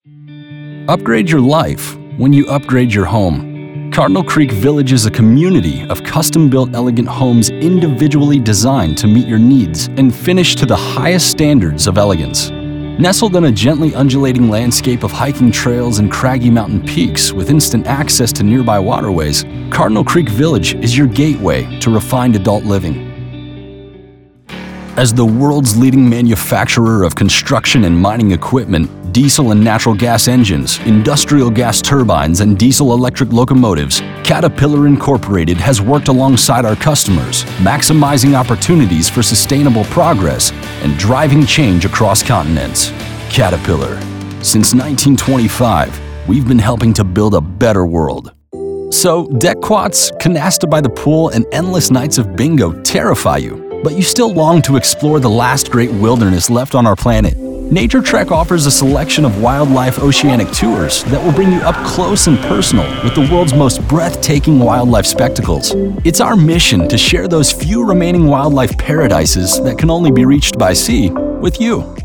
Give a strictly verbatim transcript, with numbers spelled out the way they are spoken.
Upgrade your life when you upgrade your home. Cardinal Creek Village is a community of custom-built elegant homes individually designed to meet your needs and finished to the highest standards of elegance. Nestled in a gently undulating landscape of hiking trails and craggy mountain peaks with instant access to nearby waterways, Cardinal Creek Village is your gateway to refined adult living. As the world's leading manufacturer of construction and mining equipment, diesel and natural gas engines, industrial gas turbines, and diesel-electric locomotives, Caterpillar Incorporated has worked alongside our customers, maximizing opportunities for sustainable progress and driving change across continents. Caterpillar. Since nineteen twenty-five, we've been helping to build a better world. So, deck quats, canasta by the pool, and endless nights of bingo terrify you, but you still long to explore the last great wilderness left on our planet. Nature Trek offers a selection of wildlife oceanic tours that will bring you up close and personal with the world's most breathtaking wildlife spectacles. It's our mission to share those few remaining wildlife paradises that can only be reached by sea with you.